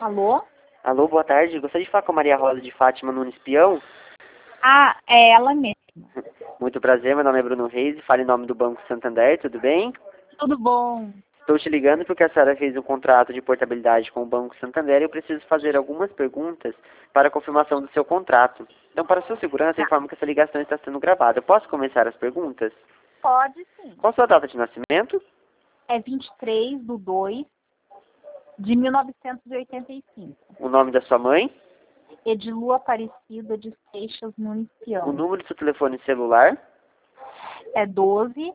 Alô? Alô, boa tarde. Gostaria de falar com a Maria Rosa de Fátima Nunes Peão. Ah, é ela mesma. Muito prazer, meu nome é Bruno Reis e falo em nome do Banco Santander, tudo bem? Tudo bom? Estou te ligando porque a senhora fez um contrato de portabilidade com o Banco Santander e eu preciso fazer algumas perguntas para a confirmação do seu contrato. Então, para sua segurança, informo que essa ligação está sendo gravada. Eu posso começar as perguntas? Pode sim. Qual a sua data de nascimento? É 23/2 de 1985. O nome da sua mãe? Edilu Aparecida de Seixas Nunes O Peão. número do seu telefone celular? É 12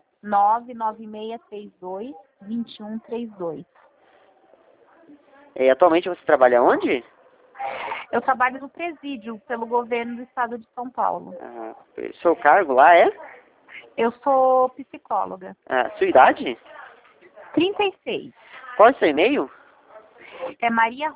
99632 2132. Atualmente você trabalha onde? Eu trabalho no presídio pelo governo do estado de São Paulo. Seu cargo lá é? Eu sou psicóloga. Sua idade? 36. Qual é o seu e-mail? É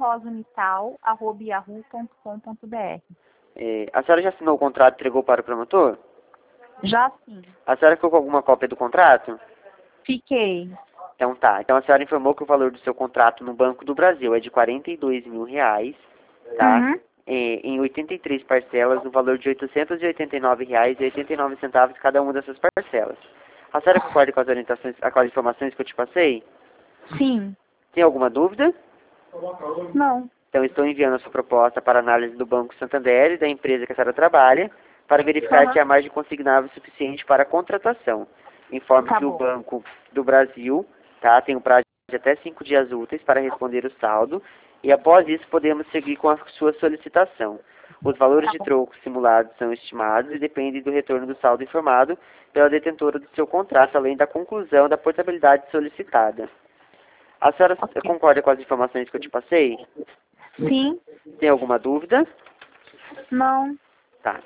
mariarosunital@yahoo.com.br. A senhora já assinou o contrato e entregou para o promotor? Já sim. A senhora ficou com alguma cópia do contrato? Fiquei. Então tá. Então a senhora informou que o valor do seu contrato no Banco do Brasil é de R$42 mil, tá? Uhum. Em 83 parcelas, no valor de R$889,89 cada uma dessas parcelas. A senhora concorda com as orientações, com as informações que eu te passei? Sim. Tem alguma dúvida? Não. Então estou enviando a sua proposta para análise do Banco Santander e da empresa que a senhora trabalha, para verificar se há margem consignável suficiente para a contratação. Informe Tá que o bom. Banco do Brasil, tá, tem um prazo de até 5 dias úteis para responder o saldo e após isso podemos seguir com a sua solicitação. Os valores de troco simulados são estimados e dependem do retorno do saldo informado pela detentora do seu contrato, além da conclusão da portabilidade solicitada. A senhora concorda com as informações que eu te passei? Sim. Tem alguma dúvida? Não. Tá.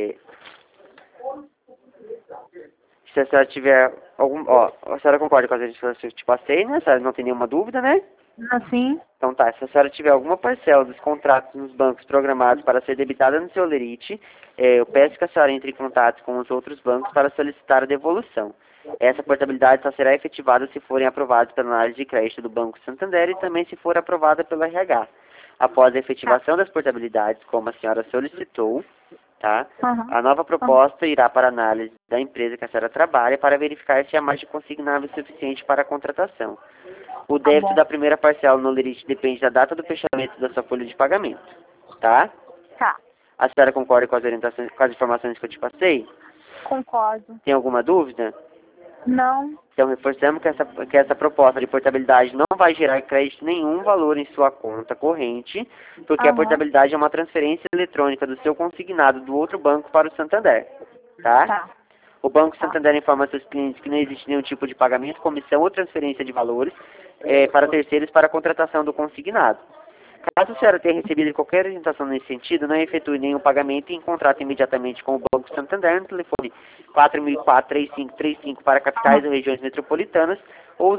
Se a senhora tiver algum... a senhora concorda com as informações que eu te passei, né? A senhora não tem nenhuma dúvida, né? Assim? Então tá. Se a senhora tiver alguma parcela dos contratos nos bancos programados para ser debitada no seu lerite, eu peço que a senhora entre em contato com os outros bancos para solicitar a devolução. Essa portabilidade só será efetivada se forem aprovados pela análise de crédito do Banco Santander e também se for aprovada pelo RH. Após a efetivação das portabilidades, como a senhora solicitou, tá? A nova proposta irá para análise da empresa que a senhora trabalha para verificar se há margem consignável suficiente para a contratação. O débito da primeira parcela no lerite depende da data do fechamento da sua folha de pagamento, tá? Tá. A senhora concorda com as orientações, com as informações que eu te passei? Concordo. Tem alguma dúvida? Não. Então, reforçamos que essa proposta de portabilidade não vai gerar crédito nenhum valor em sua conta corrente, porque a portabilidade é uma transferência eletrônica do seu consignado do outro banco para o Santander, tá? Tá. O Banco Santander informa seus clientes que não existe nenhum tipo de pagamento, comissão ou transferência de valores para terceiros para a contratação do consignado. Caso a senhora tenha recebido qualquer orientação nesse sentido, não efetue nenhum pagamento e contrate imediatamente com o Banco Santander no telefone 4004-3535 para capitais ou regiões metropolitanas ou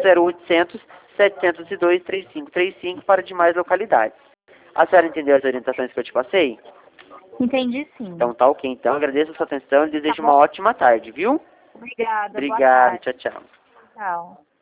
0800-702-3535 para demais localidades. A senhora entendeu as orientações que eu te passei? Entendi sim. Então tá ok. Então agradeço a sua atenção e desejo uma ótima tarde, viu? Obrigada. Obrigado. Boa tarde. Tchau, tchau. Tchau.